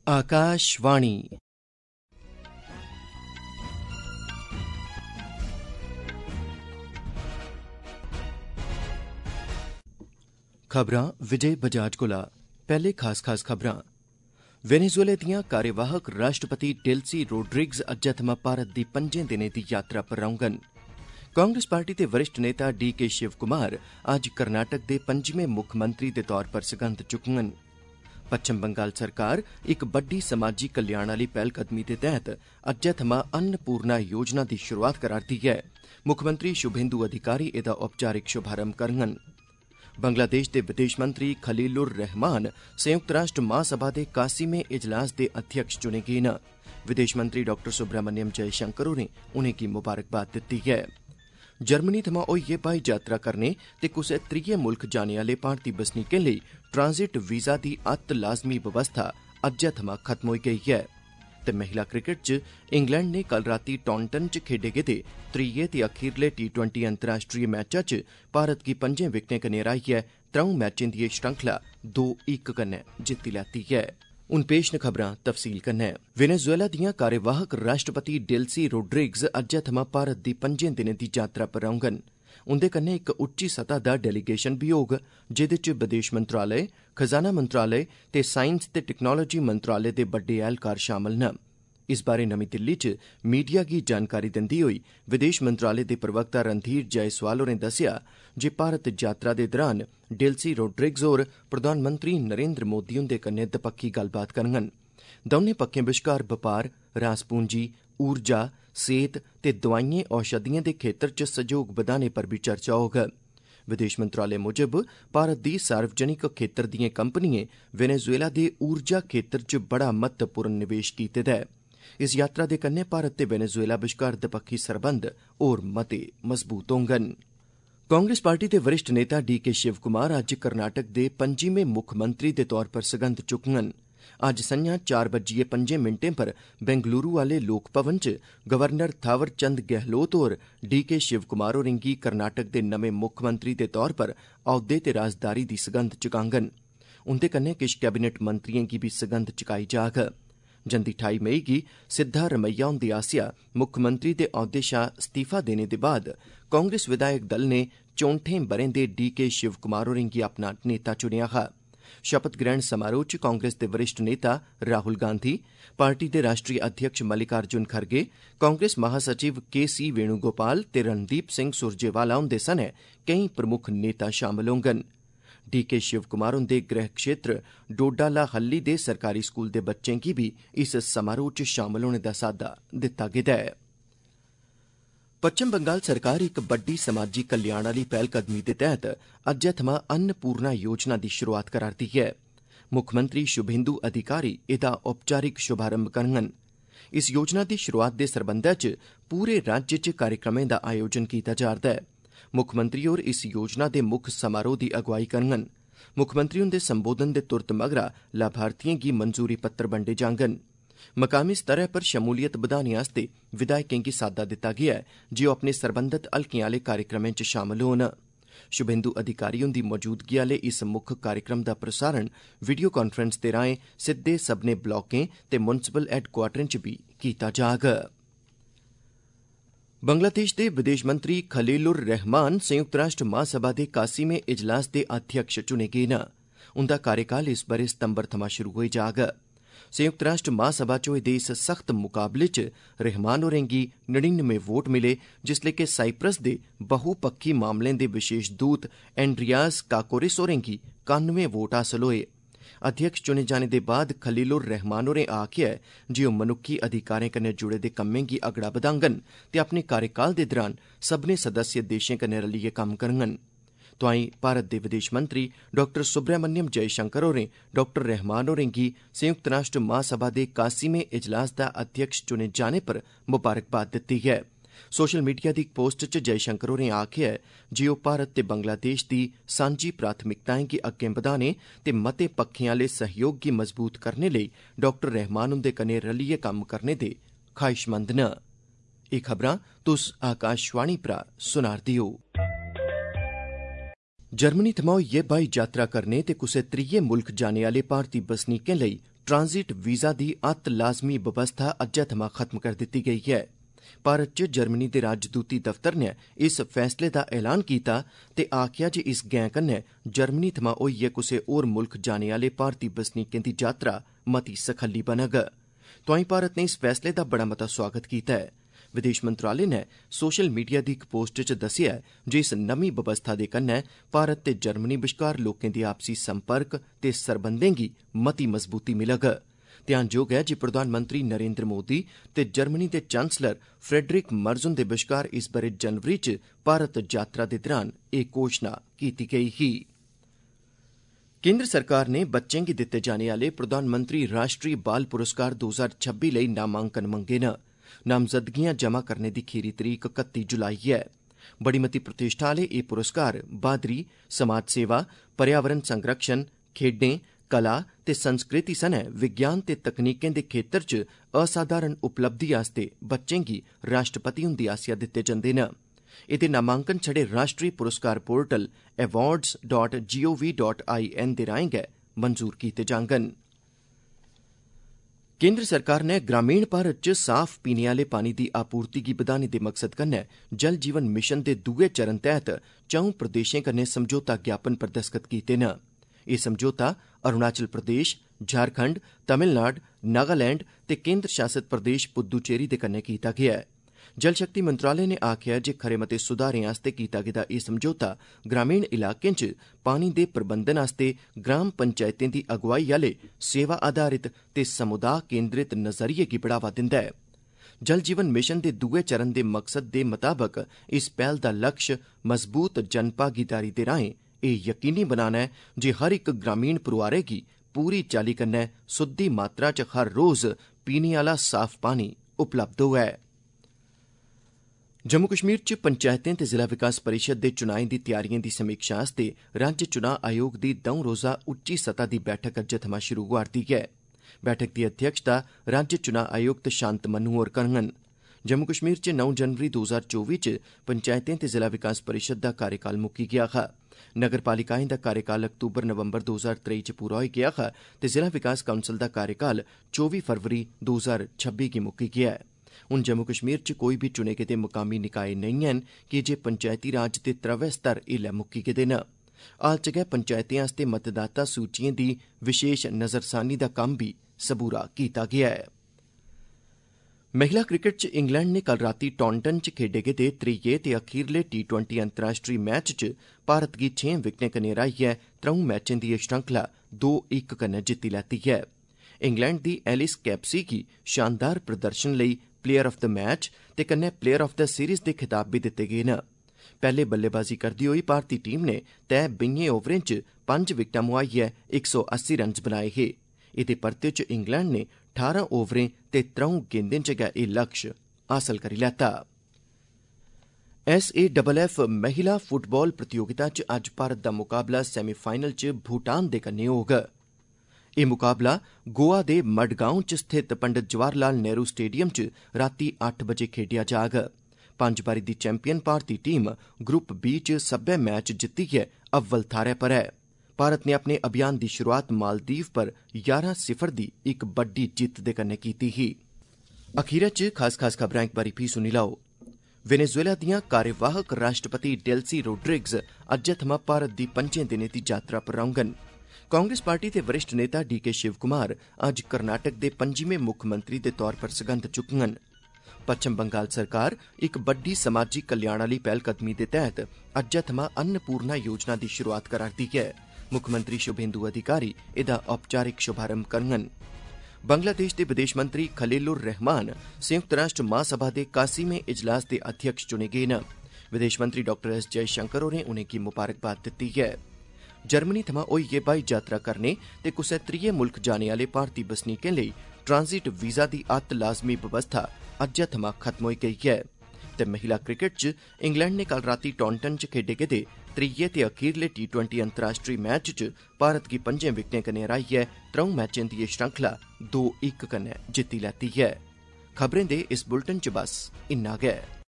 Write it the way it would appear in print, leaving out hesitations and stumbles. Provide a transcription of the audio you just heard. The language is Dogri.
आकाशवाणी खबरां विजय बजाज कोला। पहले खास खबरां। वेनेजुएला दियां कार्यवाहक राष्ट्रपति डेल्सी रोड्रिग्स अज्जै थमां भारत दी 5 दिनें दी यात्रा पर रौह्ङन। कांग्रेस पार्टी दे वरिष्ठ नेता डी.के. शिव कुमार अज्ज कर्नाटक दे 5में मुक्खमंत्री दे तौर पर सगंध चुक्कङन। पच्छम बंगाल सरकार इक बड्डी समाजी कल्याण आह्ली पैह्लकदमी दे तैह्त अज्जै थमां अन्नपूर्णा योजना दी शुरुआत करा'रदी ऐ। मुक्खमंत्री शुभेंदु अधिकारी एह्दा औपचारिक शुभारंभ करङन। बंगलादेश दे विदेश मंत्री खलीलुर रहमान संयुक्त राष्ट्र महासभा दे 81वें इजलास दे अध्यक्ष चुने गे न। विदेश मंत्री डॉ. सुब्रमण्यम जयशंकर होरें उनेंगी मुबारकबाद दित्ती ऐ। जर्मनी थमां होइयै ब्हाई यात्रा करने ते कुसै त्रिये मुल्ख जाने आह्ले भारती बसनीकें लेई ट्रांजिट वीजा दी अत्त लाजमी बवस्था अज्जै थमां खत्म होई गेई ऐ। ते महिला क्रिकेट च इंग्लैंड ने कल रातीं टॉन्टन च खेड्डे गेदे त्रीये ते अखीरले T20 अंतर्राष्ट्रीय मैचा च भारत गी 5 विकेटें कन्नै हराइयै 3 मैचें दी श्रृंखला 2-1 कन्नै जित्ती लैती ऐ। हुन पेश न खबरां तफसील कन्नै। वेनेजुएला दियां कार्यवाहक राष्ट्रपति डेल्सी रोड्रिग्स अज्जै थमां भारत दी 5 दिनें दी यात्रा पर रौह्ङन। उंदे कन्नै इक उच्ची सतह दा डेलीगेशन बी होग, जेह्दे च विदेश मंत्रालय, खजाना मंत्रालय ते साइंस ते टेक्नोलाजी मंत्रालय दे बड्डे ऐह्लकार शामल न। इस बारै नमीं दिल्ली च मीडिया गी जानकारी दिंदे होई विदेश मंत्रालय दे प्रवक्ता रणधीर जयसवाल होरें दस्सेआ जे भारत यात्रा दे दौरान डेल्सी रोड्रिग्स होर प्रधानमंत्री नरेंद्र मोदी हुंदे कन्नै दपक्खी गल्लबात करङन। दौनें पक्खें बश्कार बपार, रासपूंजी, ऊर्जा, सेहत ते दोआइयें औषधियें दे खेत्तर च सैह्योग बधाने पर बी चर्चा होग। विदेश मंत्रालय मुजब भारत दी सार्वजनिक खेत्तर दिएं कंपनिएं वेनेजुएला दे ऊर्जा खेत्तर च बड़ा महत्वपूर्ण निवेश कीते दा ऐ। इस यात्रा दे कन्नै भारत ते वेनेजुएला बश्कार दपक्खी सरबंध होर मते मजबूत होङन। कांग्रेस पार्टी दे वरिष्ठ नेता डी.के. शिव कुमार अज्ज कर्नाटक दे 5में मुक्खमंत्री दे तौर पर सगंध चुक्कङन। अज्ज संञा 4:05 पर बेंगलुरु आह्ले लोक भवन च गवर्नर थावर चंद गहलोत होर डी.के. शिव कुमार होरें गी कर्नाटक दे नमें मुक्खमंत्री दे तौर पर औह्दे ते राजदारी दी सगंध चुकाङन। उंदे कन्नै किश कैबिनेट मंत्रिएं गी बी सगंध चुकाई जाग। जंदी 28 मई गी सिद्धारमैया हुंदे आसेआ मुक्खमंत्री दे औह्दे शा इस्तीफा देने दे बाद कांग्रेस विधायक दल ने 64 ब'रें दे डी.के. शिव कुमार होरें गी अपना नेता चुनेआ हा। शपथ ग्रहण समारोह च कांग्रेस दे वरिष्ठ नेता राहुल गांधी, पार्टी दे राष्ट्रीय अध्यक्ष मल्लिकार्जुन खड़गे, कांग्रेस महासचिव के.सी. वेणुगोपाल ते रणदीप सिंह सुरजेवाला हुंदे सने केईं प्रमुख नेता शामल होङन। डी.के. शिव कुमार हुंदे गृह क्षेत्र डोडालाहल्ली दे सरकारी स्कूल दे बच्चें गी बी इस समारोह च शामल होने दा साद्दा दित्ता गेदा ऐ। पच्छम बंगाल सरकार इक बड्डी समाजी कल्याण आह्ली पैह्लकदमी दे तैह्त अज्जै थमां अन्नपूर्णा योजना दी शुरुआत करा'रदी ऐ। मुक्खमंत्री शुभेंदु अधिकारी एह्दा औपचारिक शुभारंभ करङन। इस योजना दी शुरुआत दे सरबंधै च पूरे राज्य च कार्यक्रमें दा आयोजन कीता जा'रदा ऐ। मुक्खमंत्री होर इस योजना दे मुक्ख समारोह दी अगुवाई करङन। मुक्खमंत्री हुंदे संबोधन दे तुरत मगरा लाभार्थिएं गी मंजूरी पत्तर बंडे जाङन। मकामी स्तरै पर शमूलियत बधाने आस्तै विधायकें गी साद्दा दित्ता गेआ ऐ जे ओह् अपने सरबंधत हलकें आह्ले कार्यक्रमें च शामल होन। शुभेंदु अधिकारी हुंदी मौजूदगी आह्ले इस मुक्ख कार्यक्रम दा प्रसारण वीडियो कांफ्रेंस दे राएं सिद्दे सब्भनें ब्लाकें ते मुंसिपल हैडक्वार्टरें च बी कीता जाग। बंगलादेश दे विदेश मंत्री खलीलुर रहमान संयुक्त राष्ट्र महासभा दे 81वें इजलास दे अध्यक्ष चुने गे न। उंदा कार्यकाल इस ब'रे सितंबर थमां शुरू होई जाग। संयुक्त राष्ट्र महासभा च होए दे इस सख्त मुकाबले च रहमान होरें गी 99 वोट मिले, जिसलै कि साइप्रस दे बहुपक्खी मामलें दे विशेष दूत एंड्रियास काकोरिस होरें गी 91 वोट हासल होए। अध्यक्ष चुने जाने दे बाद खलीलुर रहमान होरें आखेआ ऐ जे ओह् मनुक्खी अधिकारें कन्नै जुड़े दे कम्में गी अगड़ा बधाङन ते अपने कार्यकाल दे दौरान सभनें सदस्य देशें कन्नै रलियै कम्म करङन। तोआईं भारत दे विदेश मंत्री डॉ. सुब्रमण्यम जयशंकर होरें डॉ. रहमान होरें गी संयुक्त राष्ट्र महासभा दे 81वें इजलास दा अध्यक्ष चुने जाने पर मुबारकबाद दित्ती ऐ। सोशल मीडिया दी इक पोस्ट च जयशंकर होरें आखेआ ऐ जे ओह् भारत ते बंगलादेश दी सांझी प्राथमिकताएं गी अग्गें बधाने ते मते पक्खें आह्ले सहयोग गी मजबूत करने लेई डॉ. रहमान हुंदे कन्नै रलियै कम्म करने दे ख्वाहिशमंद न। एह् खबरां तुस आकाशवाणी परा सुना'रदे ओ। जर्मनी थमां होइयै ब्हाई यात्रा करने ते कुसै त्रिये मुल्ख जाने आह्ले भारती बसनीकें लेई ट्रांजिट वीज़ा दी अत्त लाजमी बवस्था अज्जै थमां खत्म कर दित्ती गेई ऐ। भारत च जर्मनी दे राजदूती दफ्तर ने इस फैसले दा ऐलान कीता ते आखेआ जे इस गैं कन्नै जर्मनी थमां होइयै कुसै होर मुल्ख जाने आह्ले भारती बसनीकें दी यात्रा मती सखल्ली बनग। तोआईं भारत ने इस फैसले दा बड़ा मता सोआगत कीता है। विदेश मंत्रालय ने सोशल मीडिया दी इक पोस्ट च दस्सेआ जे इस नमीं बवस्था दे कन्नै भारत ते जर्मनी बश्कार लोकें दे आपसी संपर्क ते सरबंधें गी मती मजबूती मिलग। ध्यानजोग है जे प्रधानमंत्री नरेंद्र मोदी ते जर्मनी दे चांसलर फ्रेडरिक मर्ज हुंदे बश्कार इस ब'रे जनवरी च भारत यात्रा दे दौरान एह् घोषणा कीती गेई ही। केंद्र सरकार ने बच्चें गी दित्ते जाने आह्ले प्रधानमंत्री राष्ट्री बाल पुरस्कार 2026 लेई नामांकन मंगे न। नामजदगियां जमा करने दी खीरी तरीक 31 जुलाई ऐ। बड़ी मती प्रतिष्ठा आह्ले एह् पुरस्कार ब्हादरी, समाज सेवा, पर्यावरण संरक्षण, खेड्डें, कला ते संस्कृति सनै विज्ञान ते तकनीकें दे खेत्तर च असाधारण उपलब्धि आस्तै बच्चें गी राष्ट्रपति हुंदी आसेआ दित्ते जंदे न। एह्दे नामांकन छड़े राष्ट्री पुरस्कार पोर्टल awards.gov.in दे राएं गै मंजूर कीते जाङन। केंद्र सरकार ने ग्रामीण भारत च साफ पीने आह्ले पानी दी आपूर्ति गी बधाने दे मकसद कन्नै जल जीवन मिशन दे दुए चरण तैह्त 4 प्रदेशें कन्नै समझौता ज्ञापन पर दस्तखत कीते न। एह् समझौता अरुणाचल प्रदेश, झारखंड, तमिलनाडु, नागालैंड ते केंद्र शासित प्रदेश पुद्दुचेरी दे कन्नै कीता गेआ ऐ। जल शक्ति मंत्रालय ने आखेआ जे खरे मते सुधारें आस्तै कीता गेदा एह् समझौता ग्रामीण इलाकें च पानी दे प्रबंधन आस्तै ग्राम पंचायतें दी अगुवाई आह्ले सेवा आधारित ते समुदाय केंद्रित नजरिये गी बढ़ावा दिंदा ऐ। जल जीवन मिशन दे दुए चरण दे मकसद दे मताबक इस पैह्ल दा लक्ष्य मजबूत जनभागीदारी दे राएं एह् यकीनी बनाना ऐ जे हर इक ग्रामीण परोआरै गी पूरी चाल्ली कन्नै सुद्दी मात्रा च हर रोज पीने आह्ला साफ पानी उपलब्ध होऐ। जम्मू कश्मीर च पंचायतें ते जिला विकास परिषद दे चुनाएं दी तैयारिएं दी समीक्षा आस्तै राज्य चुनां आयोग दी 2 रोज़ा उच्ची सतह दी बैठक अज्जै थमां शुरू होआ'रदी ऐ। बैठक दी अध्यक्षता राज्य चुनां आयुक्त शांतमनु होर करङन। जम्मू कश्मीर च 9 जनवरी 2024 च पंचायतें ते जिला विकास परिषद दा कार्यकाल मुक्की गेआ हा। नगर पालिकाएं दा कार्यकाल अक्तूबर-नवंबर 2023 च पूरा होई गेआ हा ते जिला विकास काउंसल दा कार्यकाल 24 फरवरी 2026 गी मुक्की गेआ ऐ। हुण जम्मू कश्मीर च कोई बी चुने गेदे मुकामी निकाय नेईं हैन कीजे पंचायती राज दे 3 स्तर इल्लै मुक्की गेदे न। हाल च गै पंचायतें आस्तै मतदाता सूचिएं दी विशेष नजरसानी दा कम्म बी सबूरा कीता गेआ ऐ। महिला क्रिकेट च इंग्लैंड ने कल रातीं टॉन्टन च खेड्डे गेदे त्रीये ते अखीरले T20 अंतर्राष्ट्री मैच च भारत गी 6 विकेटें कन्नै हराइयै 3 मैचें दी एह् श्रृंखला 2-1 कन्नै जित्ती लैती ऐ। इंग्लैंड दी एलिस कैप्सी गी शानदार प्रदर्शन लेई प्लेयर ऑफ द मैच ते कन्नै प्लेयर ऑफ द सीरीज दे खिताब बी दित्ते गे न। पैह्ले बल्लेबाजी करदी होई भारती टीम ने तय 20 ओवरें च 5 विकेटां मुहाइयै 180 रन बनाए हे। एह्दे परते च इंग्लैंड ने 18 ओवरें ते 3 गेंदें च गै एह् लक्ष्य हासल करी लैता। SAFF महिला फुटबाल प्रतियोगिता च अज्ज भारत दा मुकाबला सेमीफाइनल च भूटान दे कन्नै होग। एह् मुकाबला गोवा दे मडगांव च स्थित पंडित जवाहर लाल नेहरू स्टेडियम च रातीं 8 बजे खेड्डेआ जाग। 5 बारी दी चैंपियन भारती टीम ग्रुप बी च सब्बै मैच जित्तियै अव्वल थाह्रै पर ऐ। भारत ने अपने अभियान दी शुरुआत मालदीव पर 11-0 दी इक बड्डी जित्त दे कन्नै कीती ही। अखीरै च खास खबरां इक बारी फ्ही सुनी लैओ। वेनेजुएला दियां कार्यवाहक राष्ट्रपति डेल्सी रोड्रिग्स अज्जै थमां भारत दी 5 दिनें दी यात्रा पर रौह्ङन। कांग्रेस पार्टी दे वरिष्ठ नेता DK शिवकुमार अज्ज कर्नाटक दे 5में मुक्खमंत्री दे तौर पर सगंध चुक्कङन। पच्छम बंगाल सरकार इक बड्डी समाजी कल्याण आह्ली पैह्लकदमी दे तैह्त अज्जै थमां अन्नपूर्णा योजना दी शुरुआत करा'रदी ऐ। मुक्खमंत्री शुभेंदु अधिकारी एह्दा औपचारिक शुभारंभ करङन। बांग्लादेश दे विदेश मंत्री खलीलुर रहमान संयुक्त राष्ट्र महासभा दे 81वें इजलास दे अध्यक्ष चुने गे न। विदेश मंत्री डॉ एस जयशंकर होरें उनेंगी मुबारकबाद दित्ती ऐ। जर्मनी थमां होइयै ब्हाई यात्रा करने ते कुसै त्रिये मुल्ख जाने आह्ले भारती बसनीकें लेई ट्रांजिट वीज़ा दी अत्त लाजमी बवस्था अज्जै थमां खत्म होई गेई ऐ। ते महिला क्रिकेट च इंग्लैंड ने कल रातीं टॉन्टन च खेड्डे गेदे त्रीये ते अखीरले T20 अंतर्राष्ट्री मैच च भारत गी 5 विकेटें कन्नै हराइयै 3 मैचें दी एह् श्रृंखला 2-1 कन्नै जित्ती लैती ऐ। खबरें दे इस बुलेटिन च बस इन्ना गै।